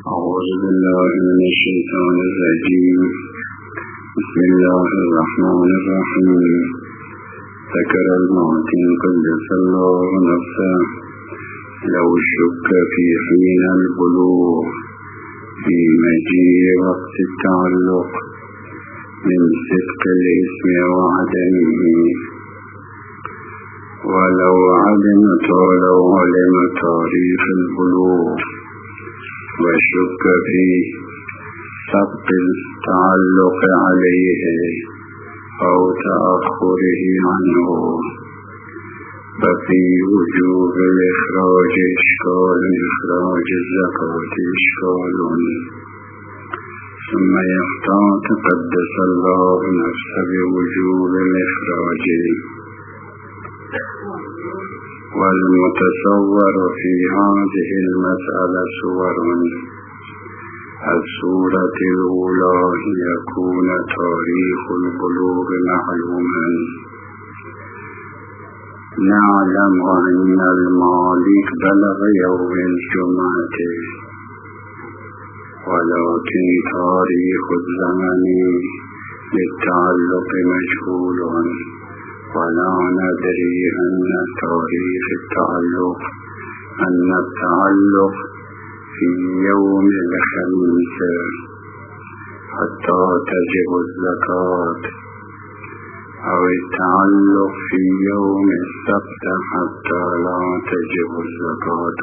أعوذ بالله من الشيطان الرجيم. بسم الله الرحمن الرحيم. ذكر المعتن قدس الله نفسه لو شك في حين البلوغ في مجيء وقت التعلق من صدق الاسم وعدمه، ولو علم تاريخ البلوغ وشك في سبق التعلق عليه أو تأخره عنه، ففي وجوب الإخراج إشكال، إخراج الزكاة إشكال. ثم يحتاط قدس الله نفسه بوجوب الإخراج. والمتصور في هذه المسألة صور: الصورة الأولى يكون تاريخ البلوغ معلوما، نعلم أن المالك بلغ يوم الجمعة، ولكن تاريخ الزمن للتعلق مجهول، ولا ندري أن التعلق في يوم الخميس حتى تجب الزكاة، أو التعلق في يوم السبت حتى لا تجب الزكاة،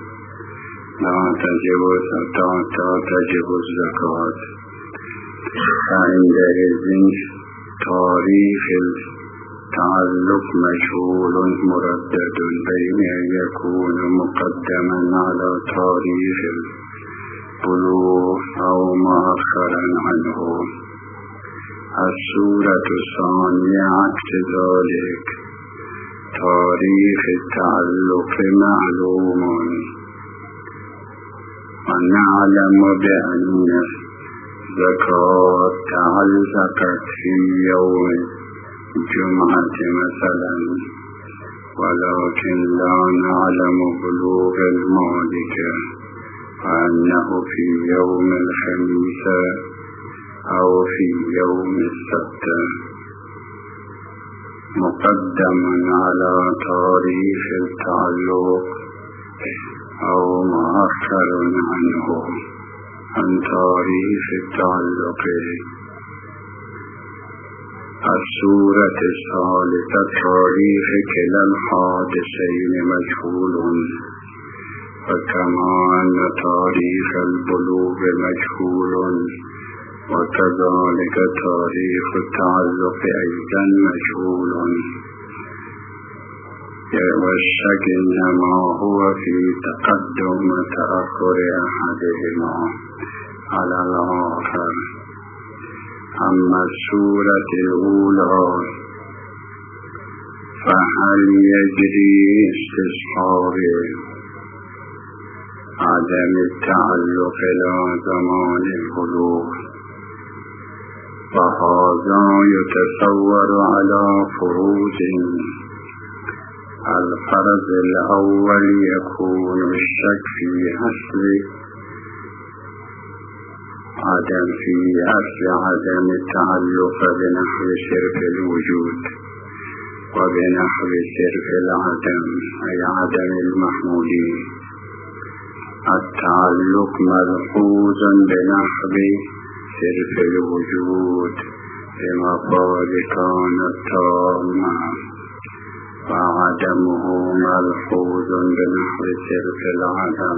فعندئذ تاريخ التعلق مجهول مردد بين أن يكون مقدما على تاريخ البلوغ أو مؤخرا عنه. الصورة الثانية عكس ذلك: تاريخ التعلق معلوم، ونعلم بأن الزكاة تعلقت في يوم الجمعة مثلا، ولكن لا نعلم بلوغ المالك، وأنه في يوم الخميس أو في يوم السبت، مقدم على تاريخ التعلق أو مؤخر عنه عن تاريخ التعلق. الصورة الثالثة: تاريخ كلا الحادثين مجهول، فكما أن تاريخ البلوغ مجهول، وكذلك تاريخ التعلق أيضا مجهول، والشك إنما هو في تقدم وتأخر أحدهما على الآخر. أما الصورة الأولى فهل يجري استصحاب عدم التعلق إلى زمان البلوغ، فهذا يتصور على فروض: الفرض الأول يكون الشك في أصل عدم التعلق بنحو صرف الوجود، وبنحو صرف العدم أي عدم المحمودي. التعلق ملحوظ بنحو صرف الوجود بمفاد كان التامة، وعدمه ملحوظ بنحو صرف العدم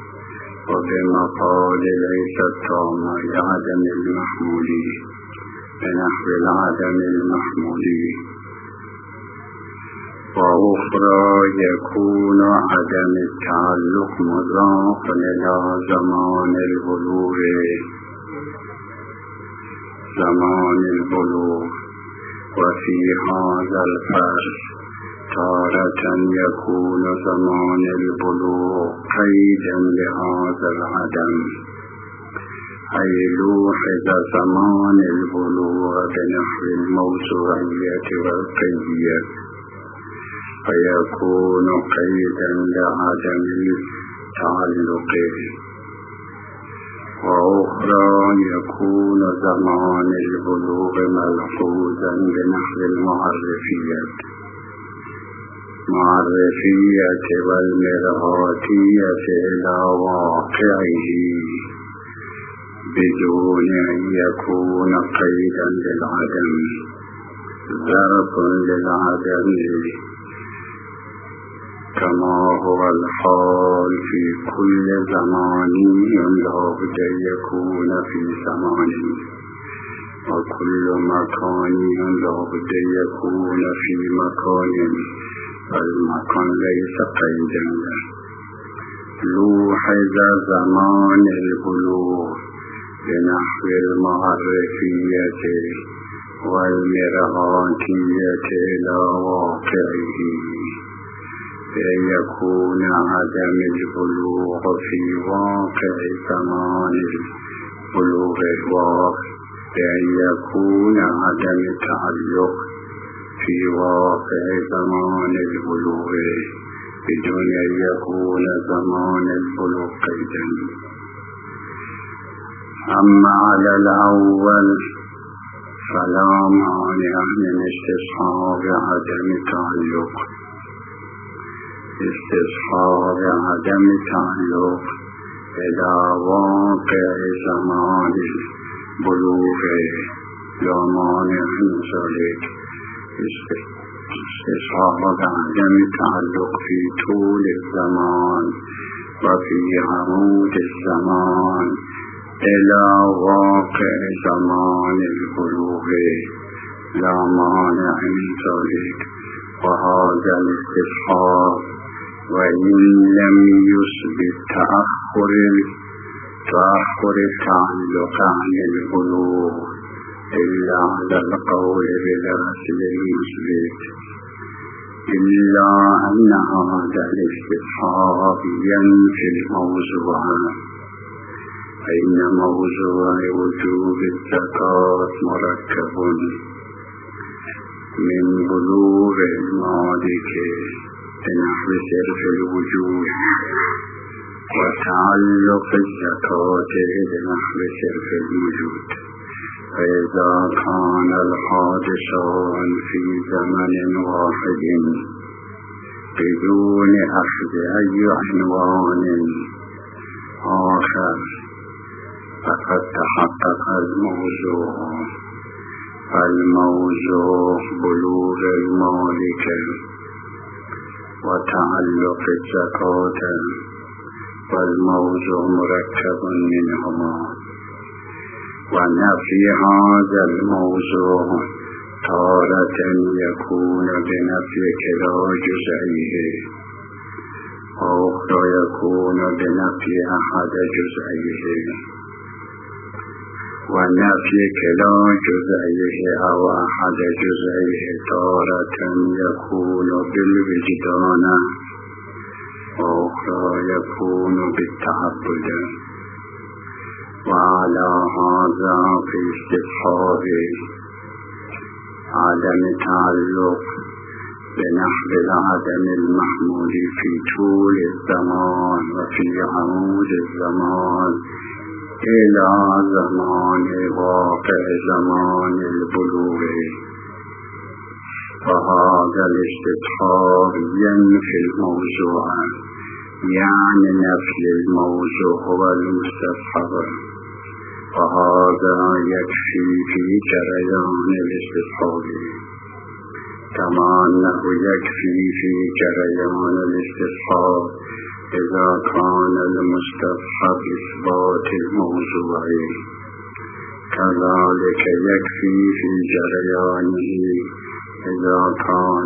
وبمفاد ليس التامة عدم المحمودي بنحو العدم المحمودي. وأخرى يكون عدم التعلق مضاف إلى زمان البلوغ، وفي هذا الفرق تارة يكون زمان البلوغ قيدا لهذا العدم، أي لوحظ زمان البلوغ بنحو الموسوعية والقيدية، فيكون قيدا لعدم التعلق. وأخرى يكون زمان البلوغ ملحوظا بنحو المعرفية والمرآتية إلى واقعه بدون أن يكون قيدا للعدم ظرف للعدم كما هو الحال في كل زمان لا بد يكون في زمان وكل مكان لا بد يكون في مكان والمكان ليس قيدا له. لوحظ زمان البلوغ بنحو المعرفية والمرآتية إلى واقعه فيكون عدم البلوغ في واقع زمان البلوغ بأن يكون عدم التعلق في واقع زمان البلوغ بدون أن يكون زمان البلوغ قيدا. أما على الأول فلا مانع من استصحاب عدم التعلق إلى واقع زمان البلوغ لا مانع من ذلك. استصحاب عدم التعلق في طول الزمان وفي عمود الزمان إلى واقع زمان البلوغ لا مانع من ذلك. وهذا الاستصحاب وإن لم يثبت تأخر التعلق عن البلوغ إلا على القول بالأصل المثبت، إلا أن هذا الاستصحاب ينفي الموضوع، فإن موضوع وجوب الزكاة مركب من بلوغ المالك بنحو صرف الوجوب وتعلق الزكاة بنحو صرف الوجود. فإذا كان الحادثان في زمن واحد بدون أخذ أي عنوان آخر فقد تحقق الموضوع بلوغ المالك وتعلق الزكاة، والموضوع مركب منهما. ونفي هذا الموضوع تارة يكون بنفي كلا جزئيه وأخرى يكون بنفي أحد جزئيه. ونفي كلا جزئيه أو أحد جزئيه تارة يكون بالوجدان وأخرى يكون بالتعبد. وعلى هذا في استصحاب عدم تعلق بنحو العدم المحمول في طول الزمان وفي عمود الزمان إلى زمان واقع زمان البلوغ. وهذا الاستصحاب ينفي الموضوع، يعني نفي الموضوع هو المستصحب، وهذا يكفي في جريان الاستصحاب كما أنه يكفي في جريان الاستصحاب إذا كان المستصحب إثبات الموضوع، كذلك يكفي في جريانه إذا كان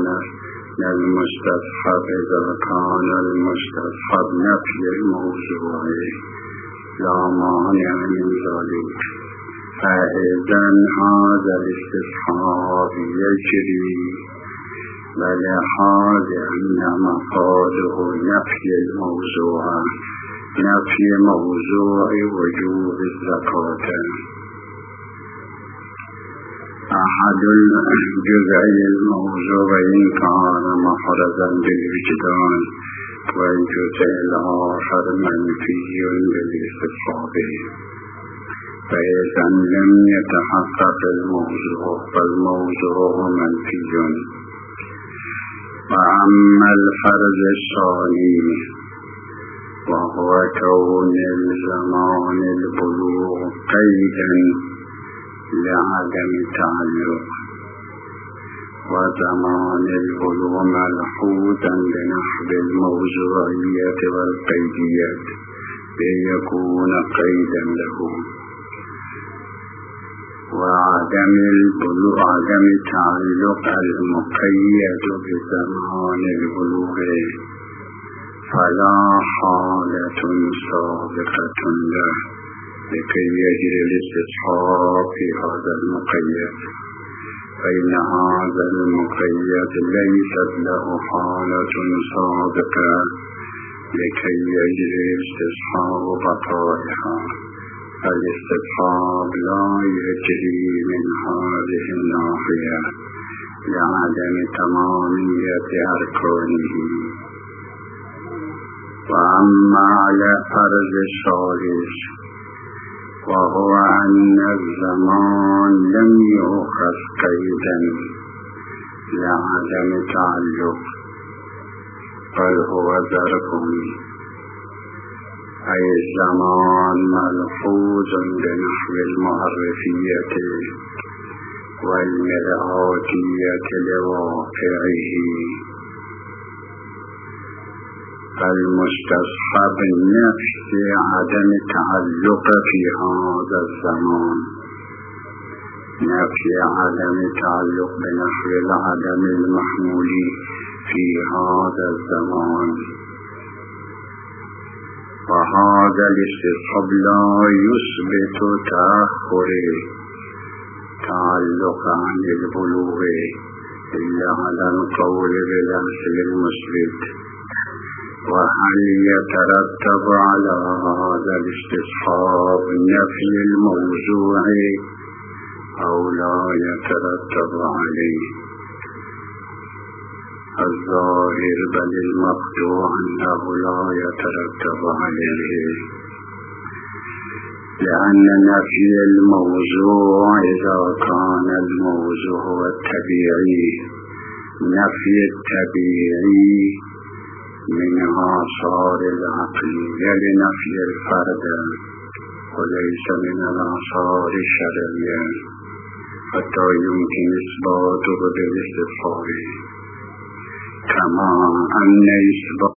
المستصحب نفي الموضوع لا مانع من ذلك. فإذن هذا الاستصحاب يجري ولحاظ أن مفاده نفي الموضوع، نفي موضوع وجوب الزكاة. أحد الجزئي الموضوع إن كان محرزا بالوجدان، والجزء الآخر منفي بالاستصحاب. فإذا لم يتحقق الموضوع فالموضوع منفي. وأما الفرض الثاني وهو كون الزمان البلوغ قيدا لعدم تعلق، وزمان البلوغ ملحوظا لنحو الموضوعية والقيدية ليكون قيدا له، وعدم البلوغ عدم تعلق المقيد بزمان البلوغ فلا حالة سابقة له لكي يجري الاستصحاب في هذا المقيد، فإن هذا المقيد ليست له حالة سابقة لكي يجري استصحاب بقائها، فالاستصحاب لا يجري من هذه الناحية لعدم تمامية أركانه. وأما على فرض الثالث وهو أن الزمان لم يؤخذ قيدا لعدم تعلق بل هو ظرف، أي الزمان ملحوظ بنحو المعرفية والمرآتية لواقعه، المستصحب نفس عدم تعلق في هذا الزمان، نفي عدم تعلق بنحو العدم المحمول في هذا الزمان، وهذا الاستصحاب لا يثبت تأخر تعلق عن البلوغ إلا على القول بالأصل المثبت. وهل يترتب على هذا الاستصحاب نفي الموضوع أو لا يترتب عليه؟ الظاهر بل المقطوع أنه لا يترتب عليه، لأن نفي الموضوع إذا كان الموضوع هو الطبيعي، نفي الطبيعي من آثار العقلية لنفي الفرد وليس من الآثار الشرعية، حتى يمكن إثباته بالاستصحاب، كما أن إثبات